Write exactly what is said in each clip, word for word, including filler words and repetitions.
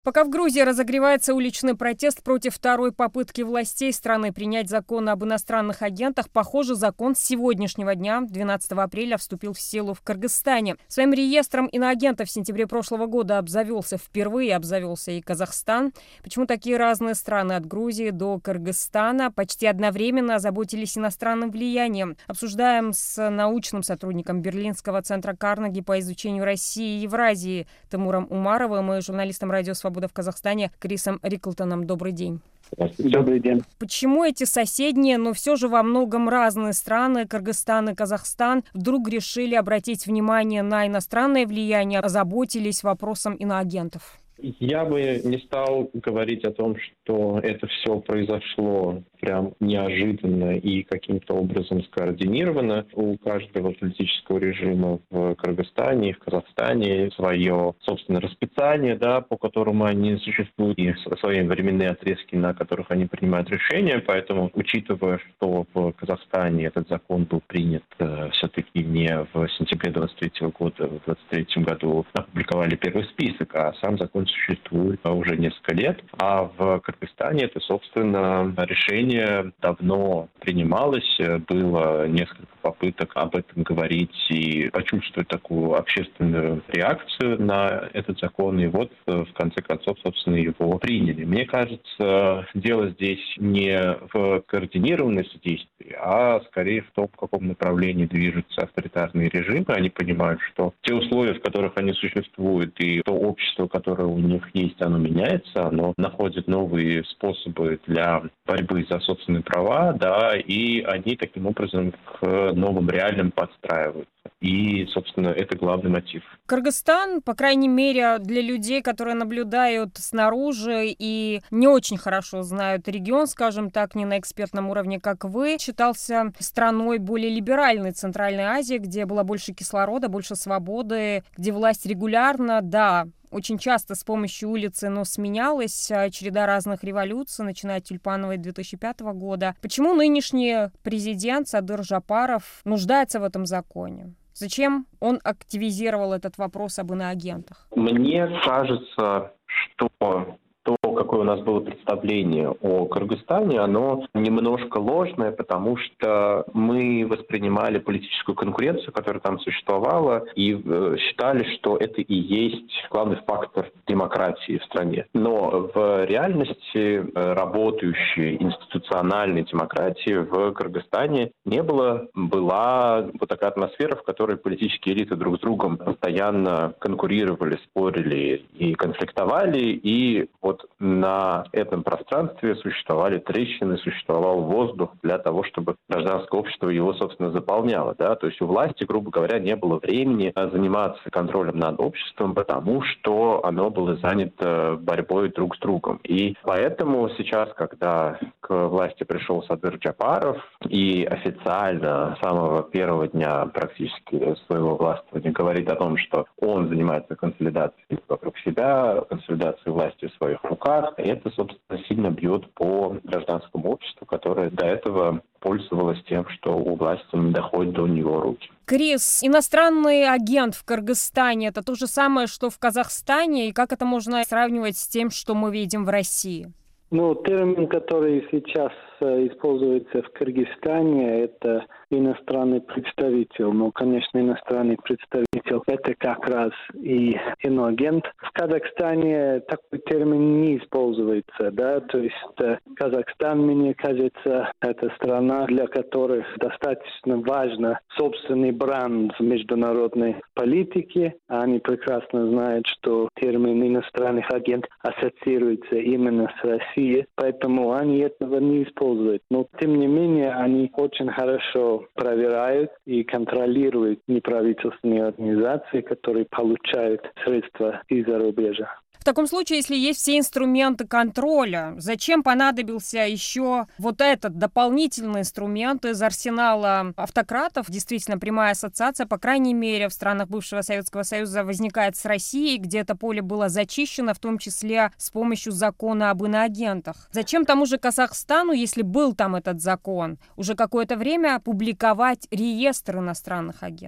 Пока в Грузии разогревается уличный протест против второй попытки властей страны принять закон об иностранных агентах, похоже, закон с сегодняшнего дня, двенадцатого апреля, вступил в силу в Кыргызстане. Своим реестром иноагентов в сентябре прошлого года обзавелся впервые, обзавелся и Казахстан. Почему такие разные страны от Грузии до Кыргызстана почти одновременно озаботились иностранным влиянием? Обсуждаем с научным сотрудником Берлинского центра Карнеги по изучению России и Евразии Тимуром Умаровым и журналистом радио «Свобода» в Казахстане Крисом Риклтоном. Добрый день. Добрый день. Почему эти соседние, но все же во многом разные страны, Кыргызстан и Казахстан, вдруг решили обратить внимание на иностранное влияние, озаботились вопросом иноагентов? Я бы не стал говорить о том, что это все произошло прям неожиданно и каким-то образом скоординировано. У каждого политического режима в Кыргызстане и в Казахстане свое собственное расписание, да, по которому они существуют, и свои временные отрезки, на которых они принимают решения. Поэтому, учитывая, что в Казахстане этот закон был принят э, все-таки не в сентябре двадцать третьего года, в двадцать третьем году опубликовали первый список, а сам закон существует уже несколько лет. А в Кыргызстане это, собственно, решение давно принималось. Было несколько попыток об этом говорить и почувствовать такую общественную реакцию на этот закон. И вот, в конце концов, собственно, его приняли. Мне кажется, дело здесь не в координированности действий, а скорее в том, в каком направлении движутся авторитарные режимы. Они понимают, что те условия, в которых они существуют, и то общество, которое у них есть, оно меняется, оно находит новые способы для борьбы за собственные права, да, и они таким образом к новым реалиям подстраиваются. И, собственно, это главный мотив. Кыргызстан, по крайней мере, для людей, которые наблюдают снаружи и не очень хорошо знают регион, скажем так, не на экспертном уровне, как вы, считался страной более либеральной Центральной Азии, где было больше кислорода, больше свободы, где власть регулярно, да, очень часто с помощью улицы, но сменялась череда разных революций, начиная от Тюльпановой две тысячи пятого года. Почему нынешний президент Садыр Жапаров нуждается в этом законе? Зачем он активизировал этот вопрос об иноагентах? Мне кажется, что то, какое у нас было представление о Кыргызстане, оно немножко ложное, потому что мы воспринимали политическую конкуренцию, которая там существовала, и э, считали, что это и есть главный фактор демократии в стране. Но в реальности э, работающей институциональной демократии в Кыргызстане не было. Была вот такая атмосфера, в которой политические элиты друг с другом постоянно конкурировали, спорили и конфликтовали, и вот на этом пространстве существовали трещины, существовал воздух для того, чтобы гражданское общество его, собственно, заполняло. Да? То есть у власти, грубо говоря, не было времени заниматься контролем над обществом, потому что оно было занято борьбой друг с другом. И поэтому сейчас, когда к власти пришел Садыр Жапаров и официально с самого первого дня практически своего властвования говорит о том, что он занимается консолидацией вокруг себя, консолидацией власти в своих руках, это, собственно, сильно бьет по гражданскому обществу, которое до этого пользовалось тем, что у власти не доходит до него руки. Крис, иностранный агент в Кыргызстане – это то же самое, что в Казахстане, и как это можно сравнивать с тем, что мы видим в России? Ну, термин, который сейчас используется в Кыргызстане, это иностранный представитель. Ну, конечно, иностранный представитель – это как раз и иноагент. В Казахстане такой термин не используется, да, то есть Казахстан, мне кажется, это страна, для которой достаточно важно собственный бренд в международной политике. Они прекрасно знают, что термин иностранный агент ассоциируется именно с Россией, поэтому они этого не используют. Но, тем не менее, они очень хорошо проверяют и контролируют неправительственные организации, которые получают средства из-за рубежа. В таком случае, если есть все инструменты контроля, зачем понадобился еще вот этот дополнительный инструмент из арсенала автократов? Действительно, прямая ассоциация, по крайней мере, в странах бывшего Советского Союза возникает с Россией, где это поле было зачищено, в том числе с помощью закона об иноагентах. Зачем тому же Казахстану, если был там этот закон, уже какое-то время публиковать реестр иностранных агентов?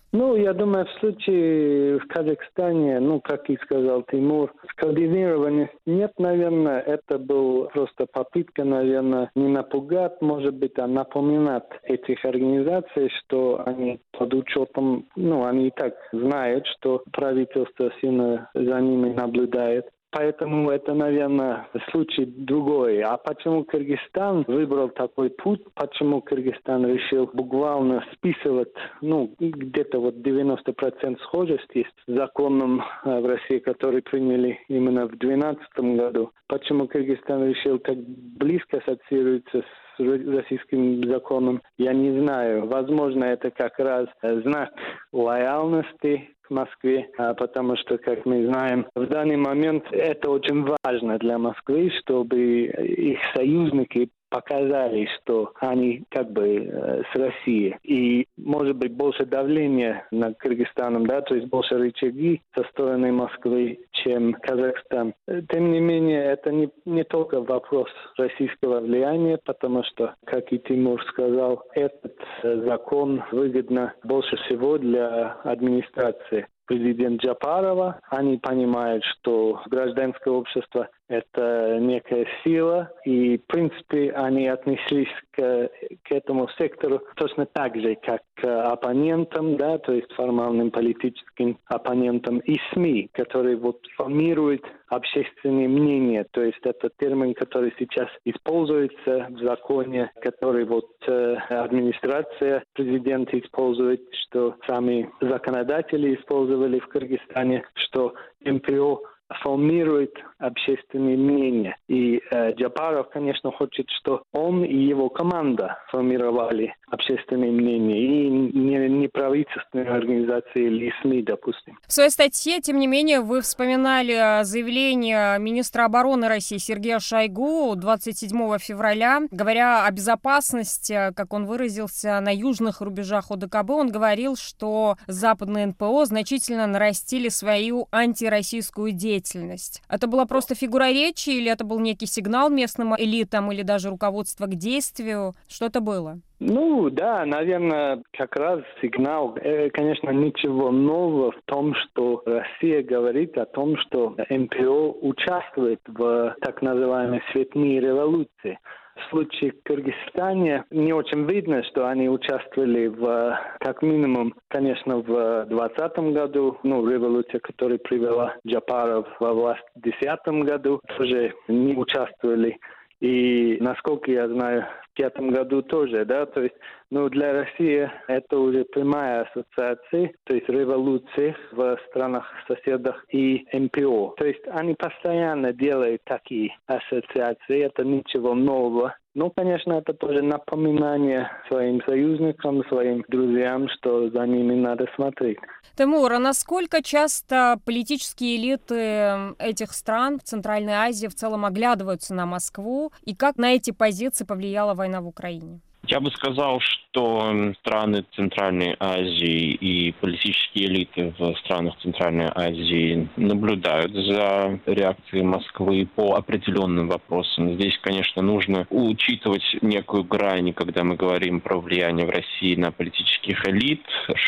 Ну, я думаю, в случае в Казахстане, ну, как и сказал Тимур, скоординированности нет, наверное. Это была просто попытка, наверное, не напугать, может быть, а напоминать этих организаций, что они под учетом, ну, они и так знают, что правительство сильно за ними наблюдает. Поэтому это, наверное, случай другой. А почему Кыргызстан выбрал такой путь? Почему Кыргызстан решил буквально списывать, ну, где-то вот девяносто процентов схожести с законом в России, который приняли именно в две тысячи двенадцатом году? Почему Кыргызстан решил так близко ассоциироваться с российским законом, я не знаю. Возможно, это как раз знак лояльности к Москве, потому что, как мы знаем, в данный момент это очень важно для Москвы, чтобы их союзники показали, что они как бы э, с Россией. И, может быть, больше давления над Кыргызстаном, да, то есть больше рычаги со стороны Москвы, чем Казахстан. Тем не менее, это не, не только вопрос российского влияния, потому что, как и Тимур сказал, этот э, закон выгодно больше всего для администрации президента Джапарова. Они понимают, что гражданское общество – это некая сила, и, в принципе, они отнеслись к, к этому сектору точно так же, как к оппонентам, да, то есть формальным политическим оппонентам, и СМИ, которые вот формируют общественное мнение, то есть это термин, который сейчас используется в законе, который вот э, администрация президента использует, что сами законодатели использовали в Кыргызстане, что эм пэ о формирует общественное мнение. И э, Джапаров, конечно, хочет, что он и его команда формировали общественное мнение, и не, не правительственные организации или СМИ, допустим. В своей статье, тем не менее, вы вспоминали заявление министра обороны России Сергея Шойгу двадцать седьмого февраля, говоря о безопасности, как он выразился, на южных рубежах о дэ ка бэ. Он говорил, что западные эн пэ о значительно нарастили свою антироссийскую деятельность. Это была просто фигура речи, или это был некий сигнал местным элитам, или даже руководство к действию? Что это было? Ну, да, наверное, как раз сигнал. Э, конечно, ничего нового в том, что Россия говорит о том, что эн пэ о участвует в так называемой цветной революции. В случае в Кыргызстане не очень видно, что они участвовали в, как минимум, конечно, в двадцатом году, ну, революция, которая привела Джапаров во власть в две тысячи десятом году, тоже не участвовали. И, насколько я знаю, в две тысячи пятом году тоже, да, то есть, ну, для России это уже прямая ассоциация, то есть революция в странах-соседах и эн пэ о. То есть они постоянно делают такие ассоциации, это ничего нового. Ну, конечно, это тоже напоминание своим союзникам, своим друзьям, что за ними надо смотреть. Тимур, а насколько часто политические элиты этих стран в Центральной Азии в целом оглядываются на Москву, и как на эти позиции повлияла война в Украине? Я бы сказал, что страны Центральной Азии и политические элиты в странах Центральной Азии наблюдают за реакцией Москвы по определенным вопросам. Здесь, конечно, нужно учитывать некую грань, когда мы говорим про влияние в России на политических элит,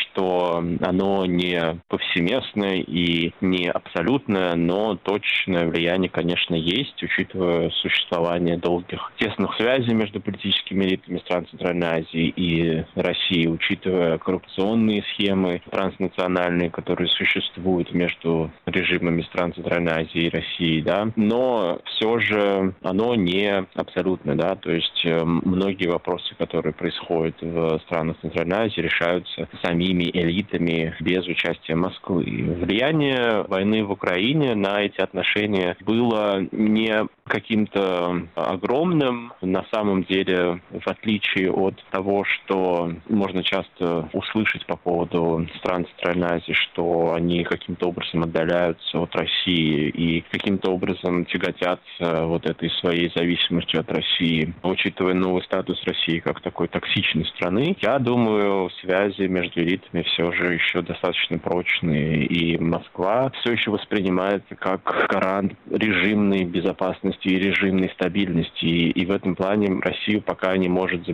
что оно не повсеместное и не абсолютное, но точное влияние, конечно, есть, учитывая существование долгих тесных связей между политическими элитами стран Центральной Азии и России, учитывая коррупционные схемы транснациональные, которые существуют между режимами стран Центральной Азии и России, да, но все же оно не абсолютно, да, то есть многие вопросы, которые происходят в странах Центральной Азии, решаются самими элитами без участия Москвы. Влияние войны в Украине на эти отношения было не каким-то огромным, на самом деле, в отличие от того, что можно часто услышать по поводу стран Центральной Азии, что они каким-то образом отдаляются от России и каким-то образом тяготятся вот этой своей зависимостью от России, учитывая новый статус России как такой токсичной страны. Я думаю, связи между элитами все же еще достаточно прочные, и Москва все еще воспринимается как гарант режимной безопасности и режимной стабильности, и, и в этом плане Россию пока не может заменить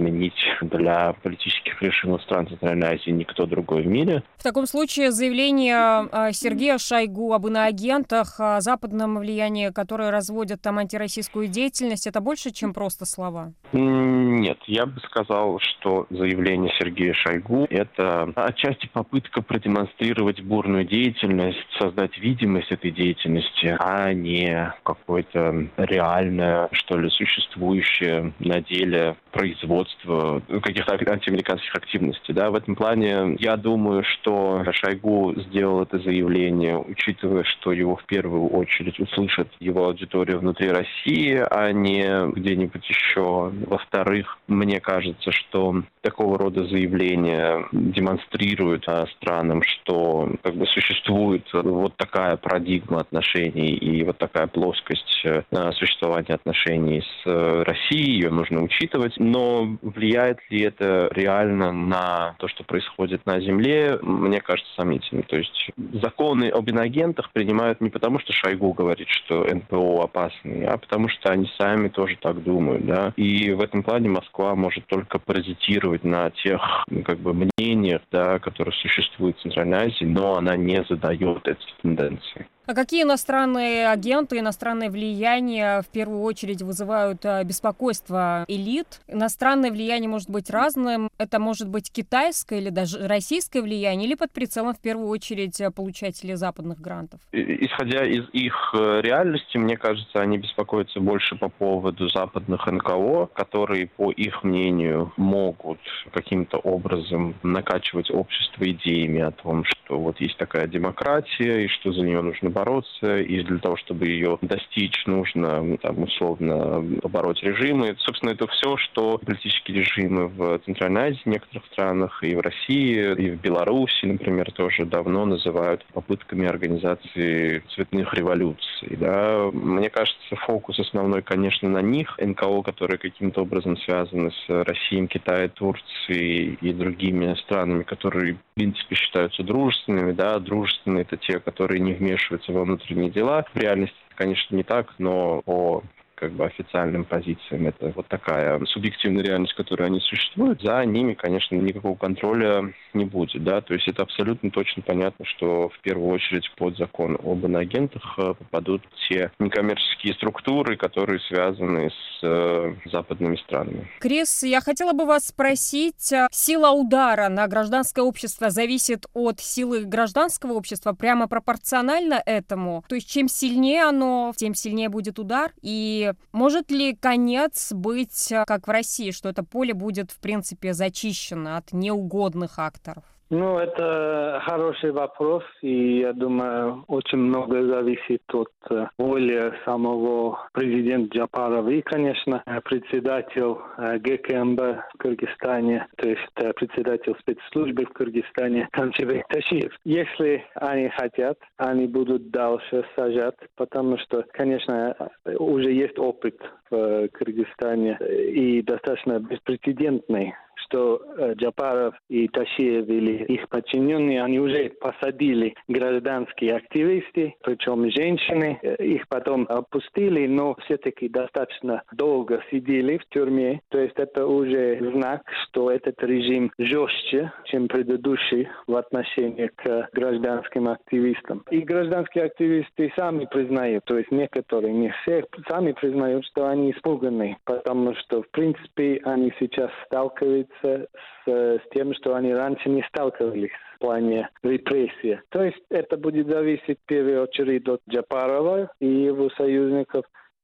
заменить для политических режимов стран Центральной Азии никто другой в мире. В таком случае заявление Сергея Шойгу об иноагентах, о западном влиянии, которое разводят там антироссийскую деятельность, это больше, чем просто слова? Нет, я бы сказал, что заявление Сергея Шойгу – это отчасти попытка продемонстрировать бурную деятельность, создать видимость этой деятельности, а не какое-то реальное, что ли, существующее на деле производство каких-то антиамериканских активностей. Да? В этом плане я думаю, что Шойгу сделал это заявление, учитывая, что его в первую очередь услышит его аудитория внутри России, а не где-нибудь еще. Во-вторых, мне кажется, что такого рода заявления демонстрируют а, странам, что как бы существует вот такая парадигма отношений и вот такая плоскость а, существования отношений с а, Россией, ее нужно учитывать. Но влияет ли это реально на то, что происходит на Земле, мне кажется сомнительно. То есть законы об иноагентах принимают не потому, что Шойгу говорит, что эн пэ о опасны, а потому что они сами тоже так думают. Да? И в этом плане Москва может только паразитировать на тех как бы, мнениях, да, которые существуют в Центральной Азии, но она не задает эти тенденции. А какие иностранные агенты, иностранное влияние в первую очередь вызывают беспокойство элит? Иностранное влияние может быть разным. Это может быть китайское или даже российское влияние, или под прицелом в первую очередь получателей западных грантов? Исходя из их реальности, мне кажется, они беспокоятся больше по поводу западных эн ка о, которые, по их мнению, могут каким-то образом накачивать общество идеями о том, что вот есть такая демократия и что за нее нужно бороться, и для того, чтобы ее достичь, нужно там, условно побороть режимы. Собственно, это все, что политические режимы в Центральной Азии, в некоторых странах, и в России, и в Беларуси, например, тоже давно называют попытками организации цветных революций. Да. Мне кажется, фокус основной, конечно, на них. эн ка о, которые каким-то образом связаны с Россией, Китаем, Турцией и другими странами, которые, в принципе, считаются дружественными. Да. Дружественные — это те, которые не вмешиваются во внутренние дела. В реальности, конечно, не так, но по как бы официальным позициям это вот такая субъективная реальность, в которой они существуют. За ними, конечно, никакого контроля не будет. Да? То есть это абсолютно точно понятно, что в первую очередь под закон об иноагентах попадут те некоммерческие структуры, которые связаны с э, западными странами. Крис, я хотела бы вас спросить, сила удара на гражданское общество зависит от силы гражданского общества прямо пропорционально этому? То есть чем сильнее оно, тем сильнее будет удар? И может ли конец быть, как в России, что это поле будет, в принципе, зачищено от неугодных акторов? Ну, это хороший вопрос, и я думаю, очень много зависит от воли самого президента Джапарова и, конечно, председатель гэ ка эм бэ в Кыргызстане, то есть председатель спецслужбы в Кыргызстане Канчебек Ташиев. Если они хотят, они будут дальше сажать, потому что, конечно, уже есть опыт в Кыргызстане и достаточно беспрецедентный, что Джапаров и Ташиев или их подчиненные, они уже посадили гражданские активисты, причем женщины. Их потом отпустили, но все-таки достаточно долго сидели в тюрьме. То есть это уже знак, что этот режим жестче, чем предыдущий в отношении к гражданским активистам. И гражданские активисты сами признают, то есть некоторые, не все, сами признают, что они испуганы, потому что, в принципе, они сейчас сталкиваются с, с тем, что они раньше не сталкивались в плане репрессий. То есть это будет зависеть в первую очередь от Джапарова и его союзников,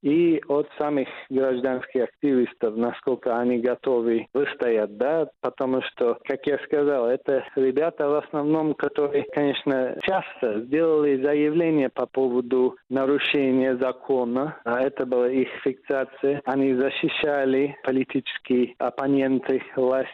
и от самих гражданских активистов, насколько они готовы выстоять, да, потому что, как я сказал, это ребята в основном, которые, конечно, часто сделали заявление по поводу нарушения закона, а это была их фиксация. Они защищали политические оппоненты власти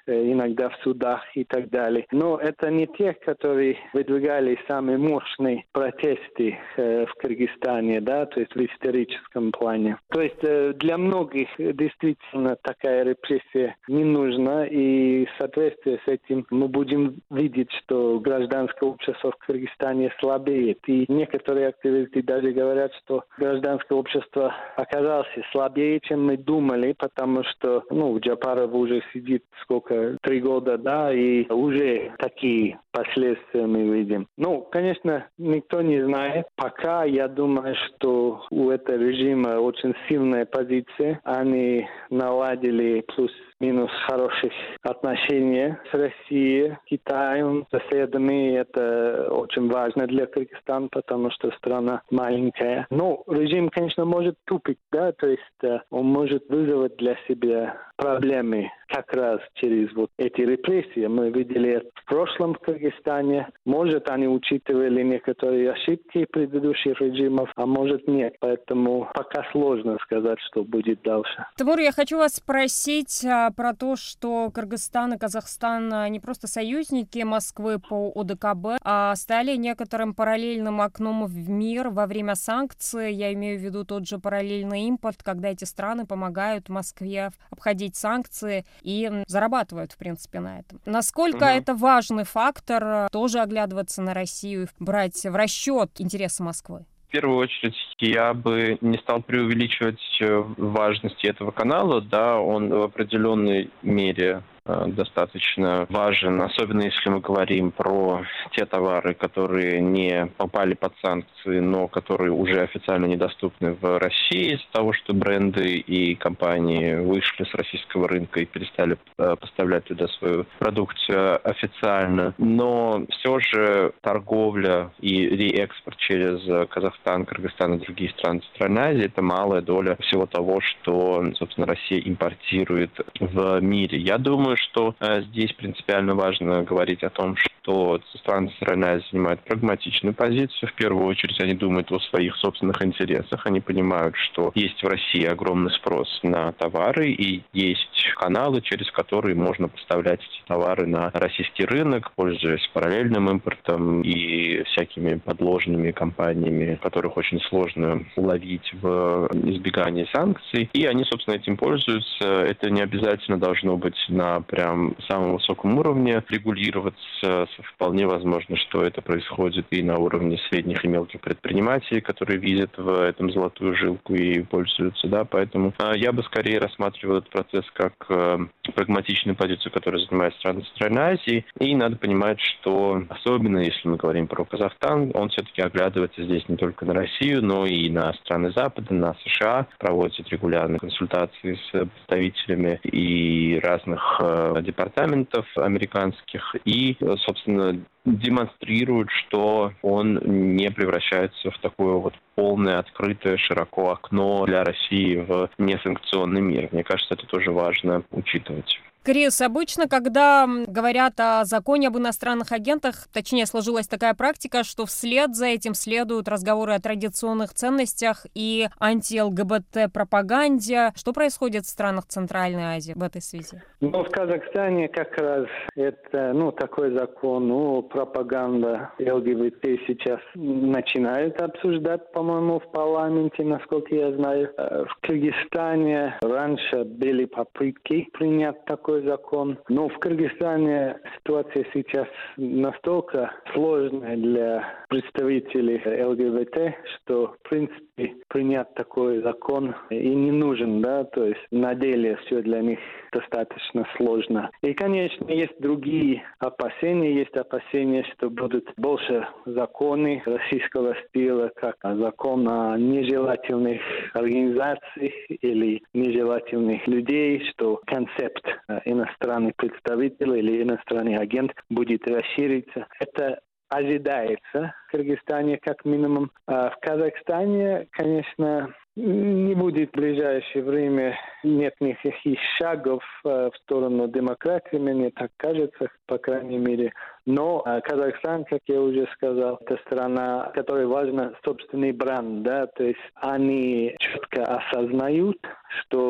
иногда в судах и так далее. Но это не те, которые выдвигали самые мощные протесты в Кыргызстане, да, то есть в историческом плане. То есть для многих действительно такая репрессия не нужна, и в соответствии с этим мы будем видеть, что гражданское общество в Кыргызстане слабеет. И некоторые активисты даже говорят, что гражданское общество оказалось слабее, чем мы думали, потому что, ну, Джапаров уже сидит сколько, три года, да, и уже такие последствия мы видим. Ну, конечно, никто не знает. Пока я думаю, что у этого режима очень сильная позиция. Они наладили плюс-минус хороших отношения с Россией, Китаем, соседями. Это очень важно для Кыргызстана, потому что страна маленькая. Но режим, конечно, может тупить, да, то есть он может вызвать для себя проблемы как раз через вот эти репрессии. Мы видели это в прошлом в Кыргызстане. Может, они учитывали некоторые ошибки предыдущих режимов, а может нет. Поэтому пока сложно сказать, что будет дальше. Тимур, я хочу вас спросить а, про то, что Кыргызстан и Казахстан а, не просто союзники Москвы по О Дэ Ка Бэ, а стали некоторым параллельным окном в мир во время санкций. Я имею в виду тот же параллельный импорт, когда эти страны помогают Москве обходить санкции и зарабатывают, в принципе, на этом. Насколько угу. это важный фактор, тоже оглядываться на Россию, брать в расчет интересы Москвы? В первую очередь, я бы не стал преувеличивать важность этого канала, да, он в определенной мере достаточно важен, особенно если мы говорим про те товары, которые не попали под санкции, но которые уже официально недоступны в России из-за того, что бренды и компании вышли с российского рынка и перестали поставлять туда свою продукцию официально. Но все же торговля и реэкспорт через Казахстан, Кыргызстан и другие страны Центральной Азии — это малая доля всего того, что, собственно, Россия импортирует в мире. Я думаю, что э, здесь принципиально важно говорить о том, что страны Центральной Азии занимают прагматичную позицию. В первую очередь они думают о своих собственных интересах. Они понимают, что есть в России огромный спрос на товары и есть каналы, через которые можно поставлять эти товары на российский рынок, пользуясь параллельным импортом и всякими подложными компаниями, которых очень сложно уловить в избегании санкций. И они, собственно, этим пользуются. Это не обязательно должно быть на прям самом высоком уровне регулироваться. Вполне возможно, что это происходит и на уровне средних и мелких предпринимателей, которые видят в этом золотую жилку и пользуются. Да? Поэтому э, я бы скорее рассматривал этот процесс как э, прагматичную позицию, которую занимает страны Центральной Азии. И надо понимать, что особенно если мы говорим про Казахстан, он все-таки оглядывается здесь не только на Россию, но и на страны Запада, на США, проводит регулярные консультации с представителями и разных э, департаментов американских и, собственно, демонстрирует, что он не превращается в такое вот полное, открытое, широко окно для России в несанкционный мир. Мне кажется, это тоже важно учитывать. Крис, обычно, когда говорят о законе об иностранных агентах, точнее, сложилась такая практика, что вслед за этим следуют разговоры о традиционных ценностях и анти-эл гэ бэ тэ-пропаганде. Что происходит в странах Центральной Азии в этой связи? Ну, в Казахстане как раз это, ну, такой закон, ну, пропаганда эл гэ бэ тэ сейчас начинают обсуждать, по-моему, в парламенте, насколько я знаю. В Кыргызстане раньше были попытки принять такой закон. Но в Кыргызстане ситуация сейчас настолько сложная для представителей эл гэ бэ тэ, что, в принципе, принять такой закон и не нужен, да, то есть на деле все для них достаточно сложно. И, конечно, есть другие опасения. Есть опасения, что будут больше законы российского стиля, как закон о нежелательных организациях или нежелательных людей, что концепт иностранный представитель или иностранный агент будет расшириться. Это ожидается в Кыргызстане как минимум. А в Казахстане, конечно, не будет в ближайшее время нет никаких шагов в сторону демократии, мне так кажется, по крайней мере. Но Казахстан, как я уже сказал, это страна, которой важен собственный бренд, да, то есть они четко осознают, что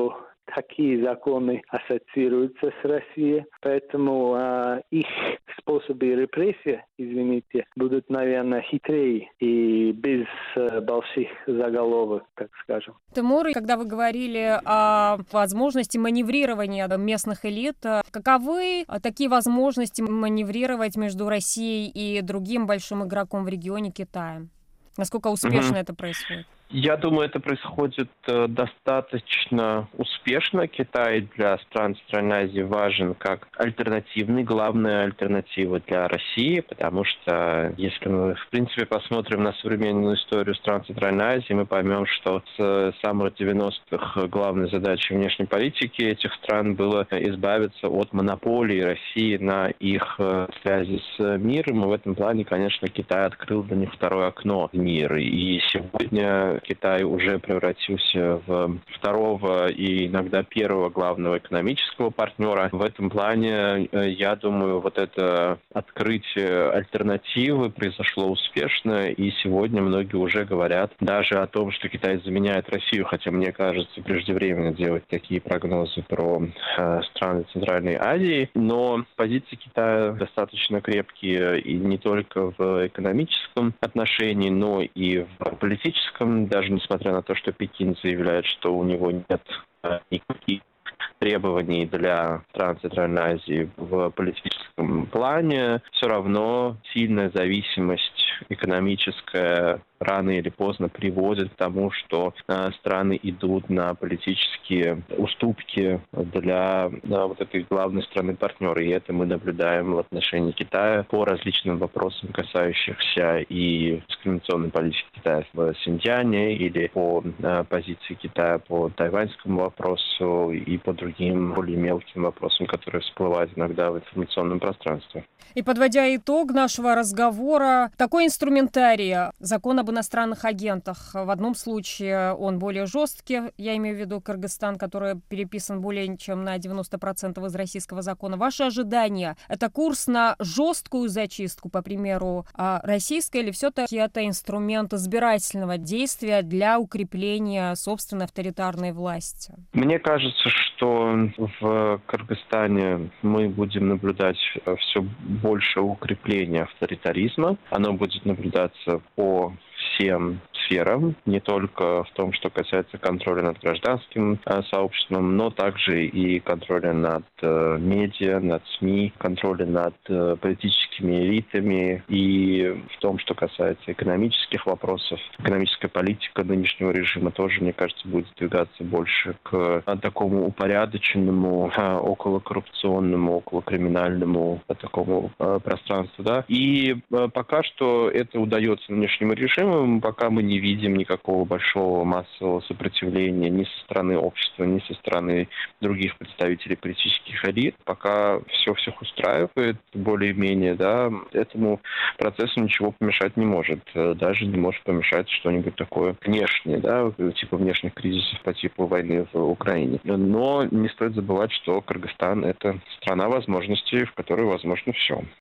такие законы ассоциируются с Россией, поэтому э, их способы репрессии, извините, будут, наверное, хитрее и без э, больших заголовок, так скажем. Тимур, когда вы говорили о возможности маневрирования местных элит, каковы такие возможности маневрировать между Россией и другим большим игроком в регионе Китаем? Насколько успешно mm-hmm. это происходит? Я думаю, это происходит э, достаточно успешно. Китай для стран Центральной Азии важен как альтернативный, главная альтернатива для России, потому что если мы, в принципе, посмотрим на современную историю стран Центральной Азии, мы поймем, что с самых девяностых главной задачей внешней политики этих стран было избавиться от монополии России на их э, связи с миром. И в этом плане, конечно, Китай открыл для них второе окно в мир. И сегодня Китай уже превратился в второго и иногда первого главного экономического партнера. В этом плане, я думаю, вот это открытие альтернативы произошло успешно, и сегодня многие уже говорят даже о том, что Китай заменяет Россию, хотя мне кажется преждевременно делать такие прогнозы про э, страны Центральной Азии, но позиции Китая достаточно крепкие и не только в экономическом отношении, но и в политическом. Даже несмотря на то, что Пекин заявляет, что у него нет никаких требований для стран Центральной Азии в политическом плане, все равно сильная зависимость экономическая рано или поздно приводит к тому, что э, страны идут на политические уступки для да, вот этой главной страны-партнера. И это мы наблюдаем в отношении Китая по различным вопросам, касающихся и дискриминационной политики Китая в Синьцзяне, или по э, позиции Китая по тайваньскому вопросу и по другим более мелким вопросам, которые всплывают иногда в информационном пространстве. И подводя итог нашего разговора, такой инструментарий, закон об иностранных агентах. В одном случае он более жесткий, я имею в виду Кыргызстан, который переписан более чем на девяносто процентов из российского закона. Ваши ожидания — это курс на жесткую зачистку, по примеру, российской, или все-таки это инструмент избирательного действия для укрепления собственной авторитарной власти? Мне кажется, что в Кыргызстане мы будем наблюдать все больше укрепления авторитаризма. Оно будет наблюдаться по всем сферам, не только в том, что касается контроля над гражданским э, сообществом, но также и контроля над э, медиа, над СМИ, контроля над э, политическими элитами, и в том, что касается экономических вопросов. Экономическая политика нынешнего режима тоже, мне кажется, будет двигаться больше к э, такому упорядоченному, э, околокоррупционному, околокриминальному э, такому э, пространству. Да? И э, пока что это удается нынешнему режиму, пока мы не видим никакого большого массового сопротивления ни со стороны общества, ни со стороны других представителей политических элит. Пока все всех устраивает более-менее, да, этому процессу ничего помешать не может. Даже не может помешать что-нибудь такое внешнее, да, типа внешних кризисов по типу войны в Украине. Но не стоит забывать, что Кыргызстан — это страна возможностей, в которой возможно все.